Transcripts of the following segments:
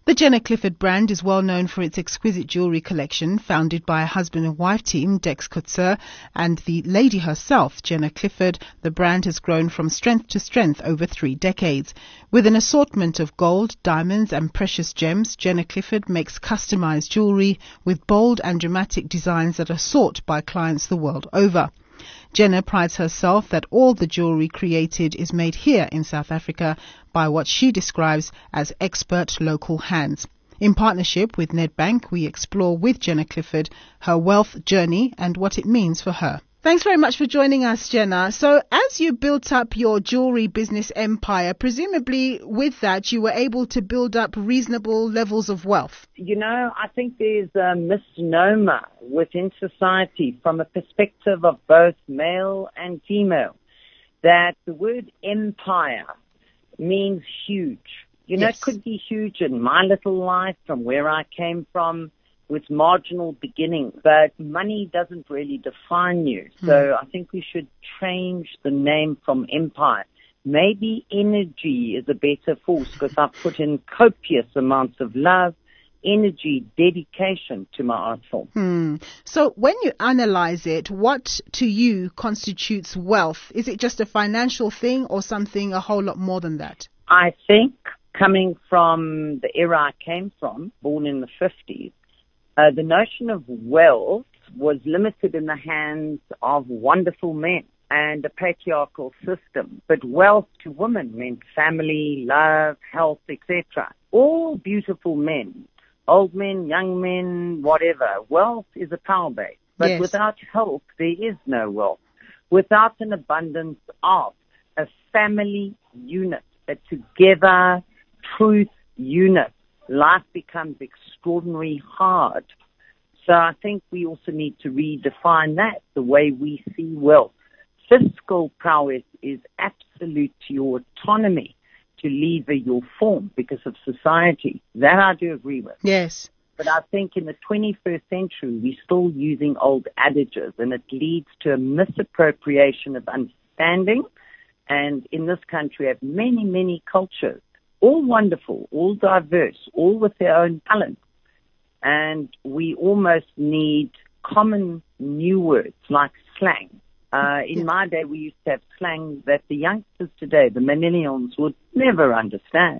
The Jenna Clifford brand is well known for its exquisite jewellery collection, founded by a husband and wife team, Dex Couture, and the lady herself, Jenna Clifford. The brand has grown from strength to strength over 3 decades. With an assortment of gold, diamonds and precious gems, Jenna Clifford makes customized jewellery with bold and dramatic designs that are sought by clients the world over. Jenna prides herself that all the jewellery created is made here in South Africa by what she describes as expert local hands. In partnership with Nedbank, we explore with Jenna Clifford her wealth journey and what it means for her. Thanks very much for joining us, Jenna. So as you built up your jewellery business empire, presumably with that you were able to build up reasonable levels of wealth. You know, I think there's a misnomer within society from a perspective of both male and female that the word empire means huge. You know, Yes. It could be huge in my little life from where I came from, with marginal beginnings, but money doesn't really define you. So I think we should change the name from empire. Maybe energy is a better force because I've put in copious amounts of love, energy, dedication to my art form. So when you analyze it, what to you constitutes wealth? Is it just a financial thing or something a whole lot more than that? I think coming from the era I came from, born in the 50s, the notion of wealth was limited in the hands of wonderful men and a patriarchal system. But wealth to women meant family, love, health, etc. All beautiful men, old men, young men, whatever. Wealth is a power base. But Yes. without health, there is no wealth. Without an abundance of a family unit, a together truth unit, life becomes extraordinarily hard. So I think we also need to redefine that, the way we see wealth. Fiscal prowess is absolute to your autonomy to lever your form because of society. That I do agree with. Yes. But I think in the 21st century, we're still using old adages, and it leads to a misappropriation of understanding. And in this country, we have many, many cultures, all wonderful, all diverse, all with their own talent. And we almost need common new words like slang. In my day, we used to have slang that the youngsters today, the millennials, would never understand.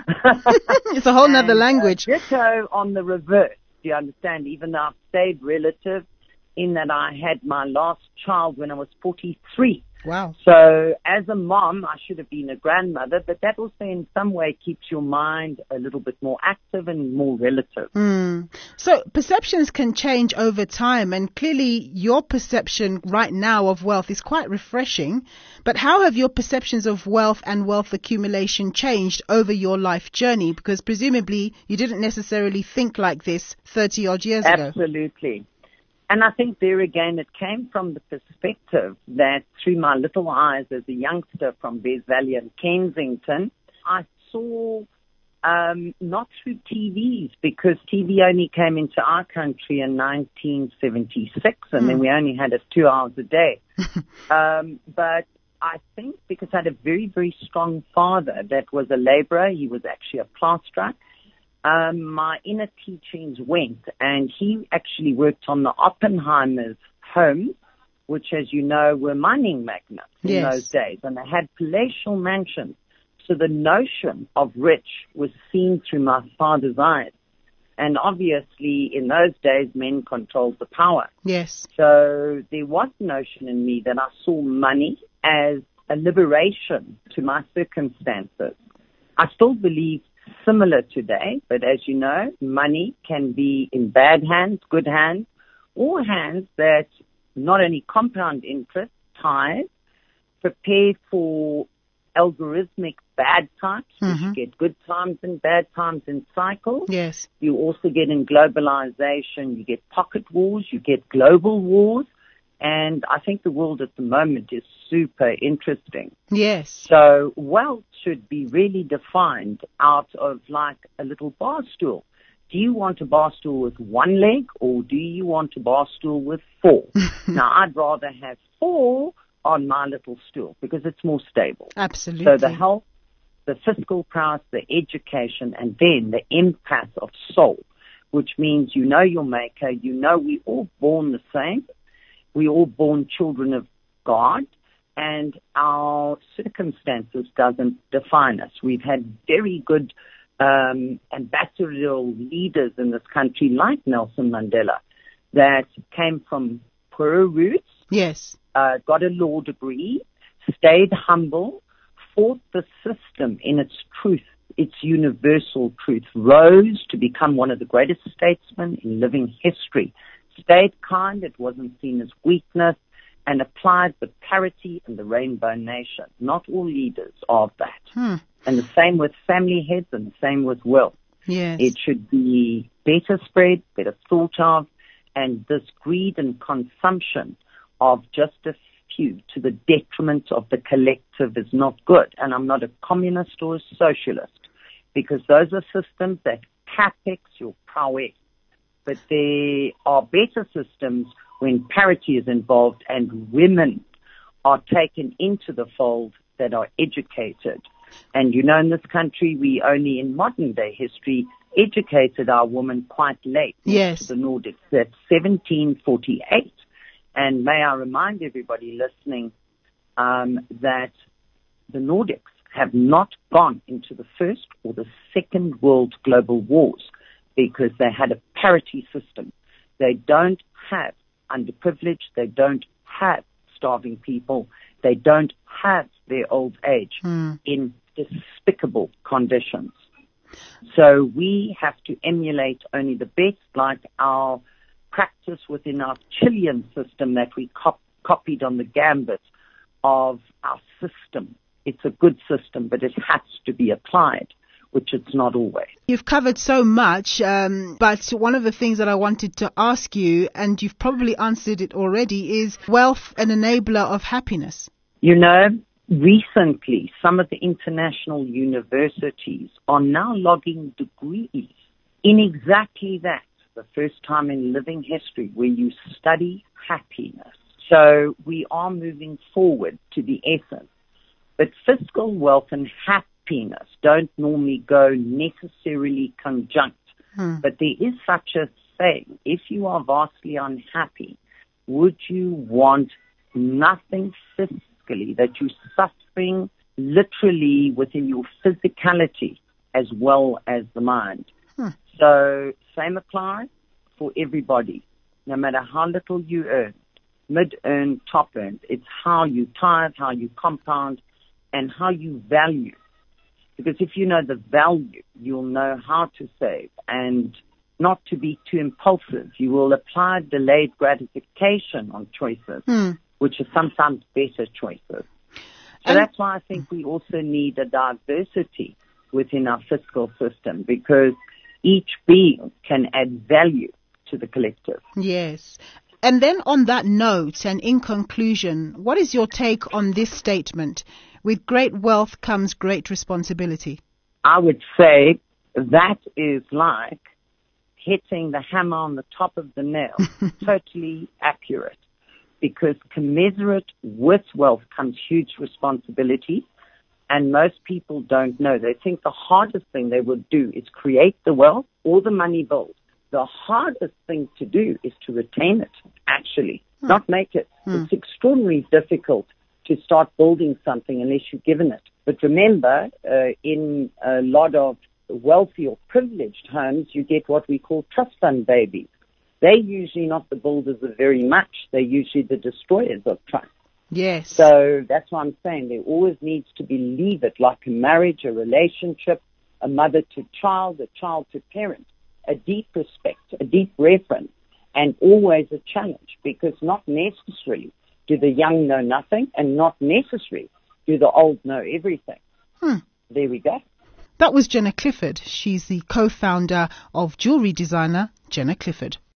It's a whole nother language. Ditto on the reverse, do you understand? Even though I've stayed relative in that I had my last child when I was 43. Wow. So as a mom, I should have been a grandmother, but that also in some way keeps your mind a little bit more active and more relative. So perceptions can change over time, and clearly your perception right now of wealth is quite refreshing. But how have your perceptions of wealth and wealth accumulation changed over your life journey? Because presumably you didn't necessarily think like this 30 odd years ago. Absolutely. And I think there again, it came from the perspective that through my little eyes as a youngster from Bears Valley and Kensington, I saw, not through TVs, because TV only came into our country in 1976, and then we only had it 2 hours a day. But I think because I had a very, very strong father that was a laborer, he was actually a plasterer, my inner teachings went, and he actually worked on the Oppenheimer's home, which, as you know, were mining magnates in those days, and they had palatial mansions. So the notion of rich was seen through my father's eyes. And obviously, in those days, men controlled the power. Yes. So there was a notion in me that I saw money as a liberation to my circumstances. I still believe similar today, but as you know, money can be in bad hands, good hands, or hands that not only compound interest, ties, prepare for algorithmic bad times, you get good times and bad times in cycles. Yes. You also get in globalization, you get pocket wars, you get global wars, and I think the world at the moment is super interesting. Yes. So wealth should be really defined out of like a little bar stool. Do you want a bar stool with one leg, or do you want a bar stool with 4? Now, I'd rather have 4 on my little stool because it's more stable. Absolutely. So the health, the fiscal prowess, the education, and then the empath of soul, which means you know your maker, you know we're all born the same, we're all born children of God, and our circumstances doesn't define us. We've had very good ambassadorial leaders in this country like Nelson Mandela that came from poorer roots, Yes. got a law degree, stayed humble, fought the system in its truth, its universal truth, rose to become one of the greatest statesmen in living history, stayed kind, it wasn't seen as weakness, and applied the parity and the rainbow nation. Not all leaders are of that. And the same with family heads and the same with will. Yes. It should be better spread, better thought of, and this greed and consumption of just a few to the detriment of the collective is not good. And I'm not a communist or a socialist, because those are systems that capex your prowess. But there are better systems when parity is involved and women are taken into the fold that are educated. And you know, in this country, we only in modern day history educated our women quite late. Yes. The Nordics. That's 1748. And may I remind everybody listening that the Nordics have not gone into the First or the Second World Global Wars because they had a parity system. They don't have underprivileged. They don't have starving people. They don't have their old age in despicable conditions. So we have to emulate only the best, like our practice within our Chilean system that we copied on the gambit of our system. It's a good system, but it has to be applied, which it's not always. You've covered so much, but one of the things that I wanted to ask you, and you've probably answered it already, is wealth an enabler of happiness? You know, recently, some of the international universities are now logging degrees in exactly that, the first time in living history where you study happiness. So we are moving forward to the essence. But fiscal wealth and happiness don't normally go necessarily conjunct. But there is such a thing. If you are vastly unhappy, would you want nothing fiscally, that you're suffering literally within your physicality as well as the mind? So same applies for everybody, no matter how little you earn, mid-earn, top-earn. It's how you tithe, how you compound, and how you value. Because if you know the value, you'll know how to save and not to be too impulsive. You will apply delayed gratification on choices, which are sometimes better choices. So that's why I think we also need a diversity within our fiscal system, because each being can add value to the collective. Yes. And then on that note, and in conclusion, what is your take on this statement? With great wealth comes great responsibility. I would say that is like hitting the hammer on the top of the nail. Totally accurate. Because commensurate with wealth comes huge responsibility. And most people don't know. They think the hardest thing they would do is create the wealth or the money build. The hardest thing to do is to retain it, actually, not make it. It's extraordinarily difficult to start building something unless you're given it. But remember, in a lot of wealthy or privileged homes, you get what we call trust fund babies. They're usually not the builders of very much. They're usually the destroyers of trust. Yes. So that's why I'm saying there always needs to be leave it, like a marriage, a relationship, a mother to child, a child to parent, a deep respect, a deep reverence, and always a challenge, because not necessarily do the young know nothing, and not necessarily do the old know everything. There we go. That was Jenna Clifford. She's the co-founder of jewelry designer Jenna Clifford.